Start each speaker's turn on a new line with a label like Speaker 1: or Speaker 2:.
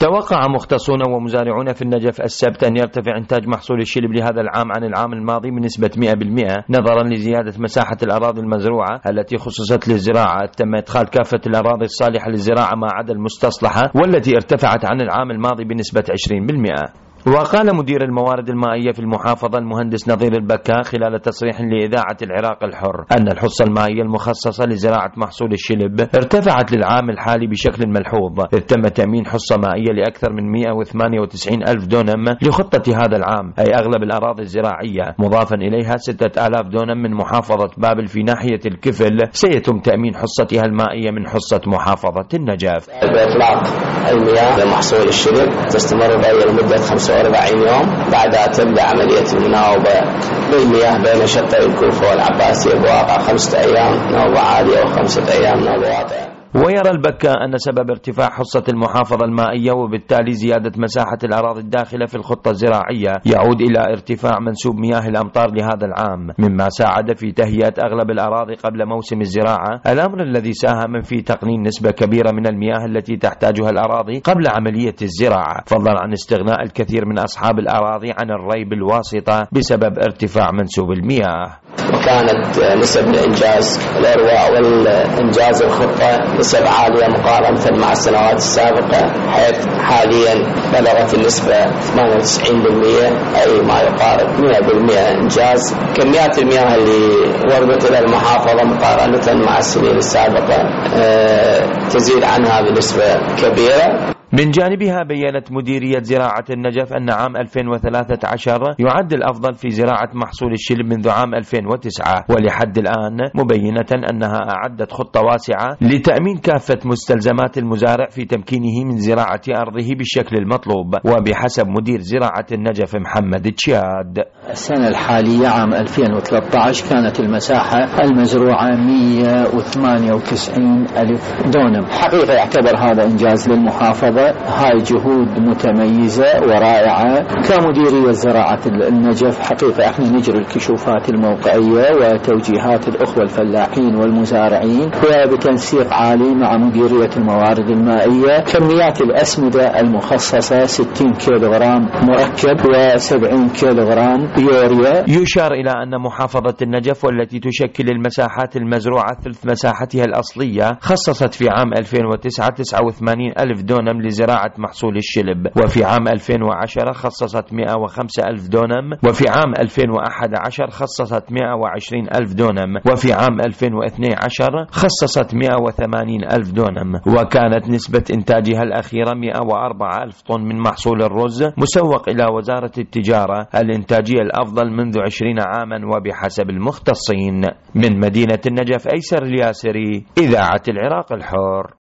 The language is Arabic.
Speaker 1: توقع مختصون ومزارعون في النجف السبت أن يرتفع إنتاج محصول الشلب لهذا العام عن العام الماضي بنسبة 100% نظرا لزيادة مساحة الأراضي المزروعة التي خصصت للزراعة. تم إدخال كافة الأراضي الصالحة للزراعة ما عدا المستصلحة والتي ارتفعت عن العام الماضي بنسبة 20%. وقال مدير الموارد المائية في المحافظة المهندس نظير البكا خلال تصريح لإذاعة العراق الحر أن الحصة المائية المخصصة لزراعة محصول الشلب ارتفعت للعام الحالي بشكل ملحوظ، إذ تم تأمين حصة مائية لأكثر من 198 ألف دونم لخطة هذا العام، أي أغلب الأراضي الزراعية، مضافا إليها 6000 دونم من محافظة بابل في ناحية الكفل سيتم تأمين حصتها المائية من حصة محافظة النجف.
Speaker 2: بإطلاق المياه لمحصول الشلب تستمر لمدة 45 يوم، بعدها تبدأ عملية المناوبة بالمياه بين شطي الكوفة والعباسية بواقع 5 أيام نوبة عالية و5 أيام نوبة واطئة.
Speaker 1: ويرى البكا أن سبب ارتفاع حصة المحافظة المائية وبالتالي زيادة مساحة الأراضي الداخلة في الخطة الزراعية يعود إلى ارتفاع منسوب مياه الأمطار لهذا العام، مما ساعد في تهيئة أغلب الأراضي قبل موسم الزراعة، الأمر الذي ساهم في تقنين نسبة كبيرة من المياه التي تحتاجها الأراضي قبل عملية الزراعة، فضلا عن استغناء الكثير من أصحاب الأراضي عن الري بالواسطة بسبب ارتفاع منسوب المياه.
Speaker 2: وكانت نسب الإنجاز الإرواء والإنجاز الخطة نسب عالية مقارنة مع السنوات السابقة، حيث حاليا بلغت النسبة 98%، أي ما يقارب 100% إنجاز. كميات المياه اللي وردت إلى المحافظة مقارنة مع السنين السابقة تزيد عنها بنسبة كبيرة.
Speaker 1: من جانبها بيّنت مديرية زراعة النجف أن عام 2013 يعد الأفضل في زراعة محصول الشلب منذ عام 2009، ولحد الآن مبينة أنها أعدت خطة واسعة لتأمين كافة مستلزمات المزارع في تمكينه من زراعة أرضه بالشكل المطلوب. وبحسب مدير زراعة النجف محمد تشاد،
Speaker 3: السنة الحالية عام 2013 كانت المساحة المزروعة 198 ألف دونم. حقيقة يعتبر هذا إنجاز للمحافظة، هاي جهود متميزة ورائعة. كمديرية زراعة النجف حقيقة احنا نجري الكشوفات الموقعية وتوجيهات الأخوة الفلاحين والمزارعين وبتنسيق عالي مع مديرية الموارد المائية. كميات الأسمدة المخصصة 60 كيلوغرام مركب و70 كيلوغرام يوريا.
Speaker 1: يشار إلى أن محافظة النجف والتي تشكل المساحات المزروعة ثلث مساحتها الأصلية خصصت في عام 2009 89 ألف دونم لزراعة محصول الشلب، وفي عام 2010 خصصت 105 ألف دونم، وفي عام 2011 خصصت 120 ألف دونم، وفي عام 2012 خصصت 180 ألف دونم. وكانت نسبة إنتاجها الأخيرة 104 ألف طن من محصول الرز، مسوق إلى وزارة التجارة الإنتاجية الأفضل منذ 20 عاما وبحسب المختصين. من مدينة النجف، أيسر الياسري، إذاعة العراق الحر.